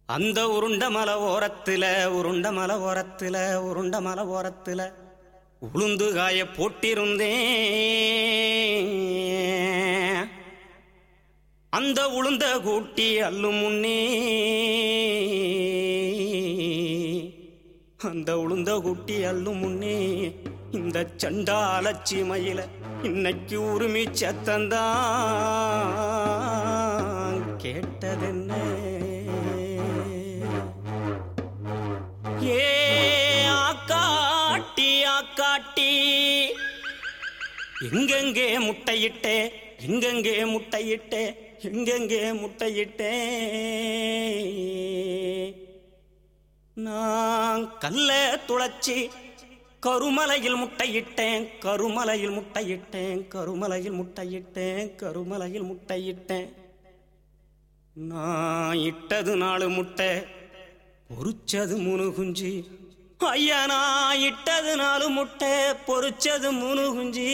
அந்த உருண்ட மலை ஓரத்துல உளுந்து காய போட்டிருந்தேன். அந்த உளுந்த கூட்டி அள்ளும் முன்னே இந்த சண்டாலச்சி மயில இன்னைக்கு உரிமை சத்தந்தான் கேட்டதென்ன? ஏ ஆக்காட்டி எங்கெங்கே முட்டையிட்டே நான் கல்ல துளைச்சி கருமலையில் முட்டையிட்டேன். நான் இட்டது 4 முட்டை, பொறிச்சது 3 குஞ்சு. ஐயா, நான் இட்டது 4 முட்டை, பொறிச்சது 3 குஞ்சு.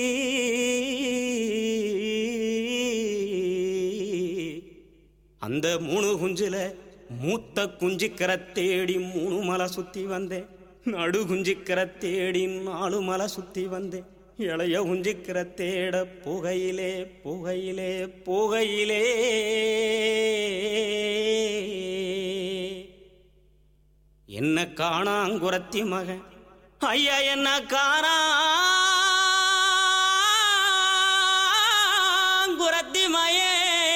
அந்த 3 குஞ்சுல மூத்த குஞ்சுக்கிற தேடி 3 மலை சுத்தி வந்தேன். நடு குஞ்சுக்கிற தேடி 4 மலை சுத்தி வந்தேன். இளைய குஞ்சுக்கிற தேட போகையிலே என்ன காணாங்குரத்தி மகன், ஐயா என்ன காணாங்குரத்தி மயே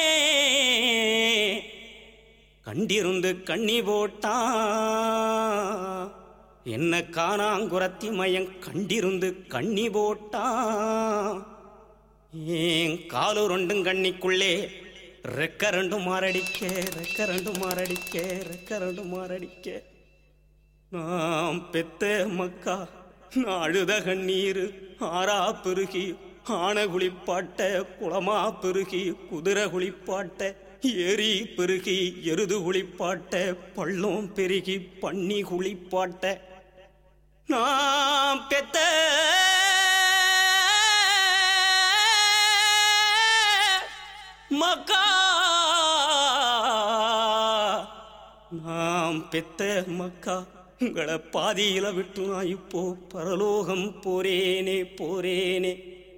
கண்டிருந்து கண்ணி போட்டான். என்ன காணாங்குரத்தி மயன் கண்டிருந்து கண்ணி போட்டான். ஏன் காலு 2 கண்ணிக்குள்ளே ரெக்க 2 மாரடிக்க நாம் பெத்த மக்கா அழுத கண்ணீர் ஆறா பெருகி ஆன குளிப்பாட்ட, குளமா பெருகி குதிரை குளிப்பாட்ட, ஏரி பெருகி எருது குளிப்பாட்ட, பள்ளம் பெருகி பன்னி குளிப்பாட்ட, நாம் பெத்த மக்கா உங்களை பாதியில விட்டு நான் இப்போ பரலோகம் போரேனே.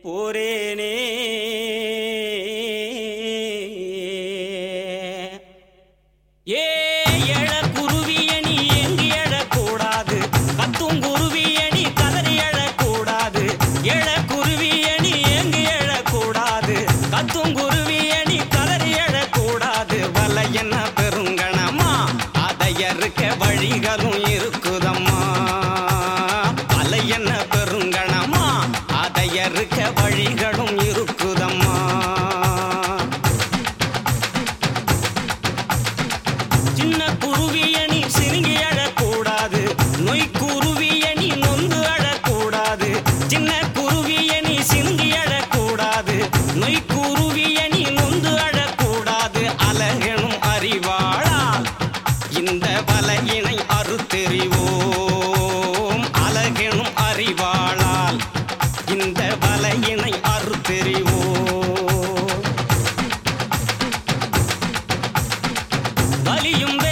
ஏ எழ குருவிய நீ எங்கு எழக்கூடாது, கத்தும் குருவிய நீ கதறி எழக்கூடாது. எழ குருவிய நீ எங்கு எழக்கூடாது, கத்தும் குருவிய நீ கதறி எழக்கூடாது. வலை என்ன பெருங்கணமா, அதையறுக்க வழிகளும் இருக்குதம்மா. வலை என்ன பெருங்கணமா, அதையறுக்க வழிகளும் இருக்குதம்மா. சின்ன குருவிய நீ சினுங்கி அழக்கூடாது, நொய் குருவிய நீ நொந்து அழக்கூடாது. சின்ன குருவிய நீ சினுங்கி அழக்கூடாது, நொய் குருவிய நீ நொந்து அழக்கூடாது. அழகெனும் அறிவாளால் இந்த வலையினை அறுத்தெறிவோம். அழகெனும் அறிவாளால் இந்த வலையினை அறுத்தெறிவோம். வலியும்